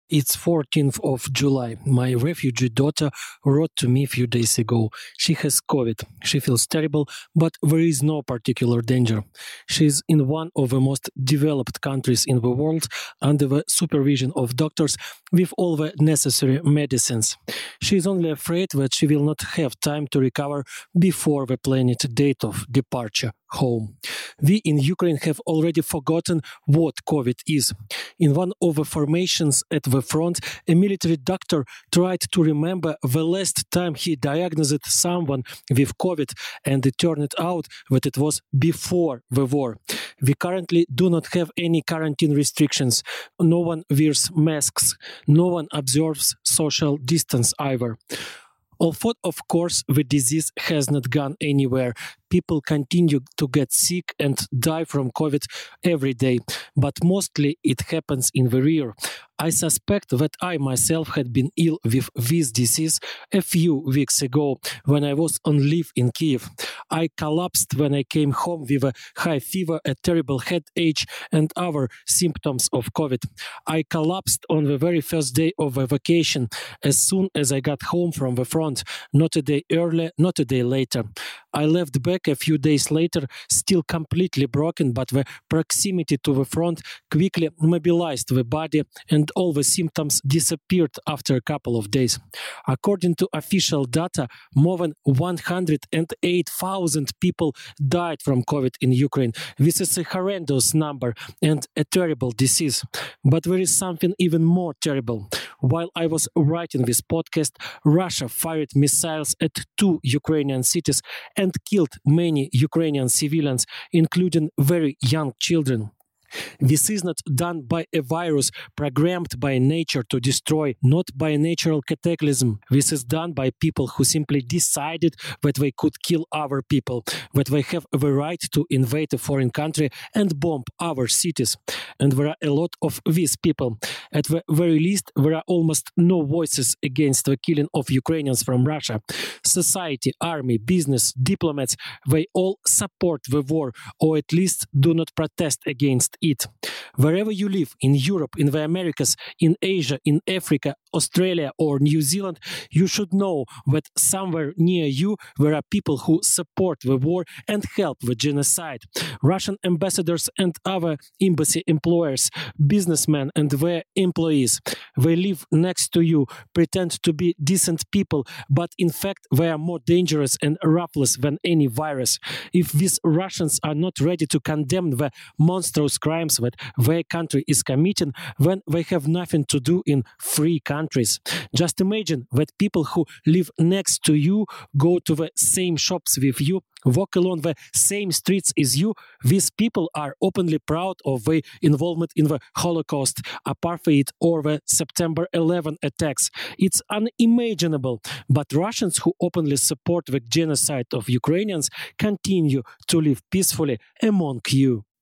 It's 14th of July. My refugee daughter wrote to me a few days ago. She has COVID. She feels terrible, but there is no particular danger. She is in one of the most developed countries in the world under the supervision of doctors with all the necessary medicines. She is only afraid that she will not have time to recover before the planned date of departure home. We in Ukraine have already forgotten what COVID is. In one of the formations at the front, a military doctor tried to remember the last time he diagnosed someone with COVID, and it turned out that it was before the war. We currently do not have any quarantine restrictions. No one wears masks. No one observes social distance either. Although, of course, the disease has not gone anywhere. People continue to get sick and die from COVID every day, but mostly it happens in the rear. I suspect that I myself had been ill with this disease a few weeks ago when I was on leave in Kiev. I collapsed when I came home with a high fever, a terrible headache, and other symptoms of COVID. I collapsed on the very first day of the vacation, as soon as I got home from the front, not a day earlier, not a day later. I left back a few days later, still completely broken, but the proximity to the front quickly mobilized the body and all the symptoms disappeared after a couple of days. According to official data, more than 108,000 people died from COVID in Ukraine. This is a horrendous number and a terrible disease. But there is something even more terrible. While I was writing this podcast, Russia fired missiles at two Ukrainian cities and killed many Ukrainian civilians, including very young children. This is not done by a virus programmed by nature to destroy, not by a natural cataclysm. This is done by people who simply decided that they could kill other people, that they have the right to invade a foreign country and bomb our cities. And there are a lot of these people. At the very least, there are almost no voices against the killing of Ukrainians from Russia. Society, army, business, diplomats, they all support the war, or at least do not protest against it. Wherever you live, in Europe, in the Americas, in Asia, in Africa, Australia, or New Zealand, you should know that somewhere near you there are people who support the war and help the genocide. Russian ambassadors and other embassy employers, businessmen and their employees. They live next to you, pretend to be decent people, but in fact they are more dangerous and ruthless than any virus. If these Russians are not ready to condemn the monstrous crimes that their country is committing, then they have nothing to do in free countries. Just imagine that people who live next to you go to the same shops with you, walk along the same streets as you. These people are openly proud of their involvement in the Holocaust, apartheid, or the September 11 attacks. It's unimaginable. But Russians who openly support the genocide of Ukrainians continue to live peacefully among you.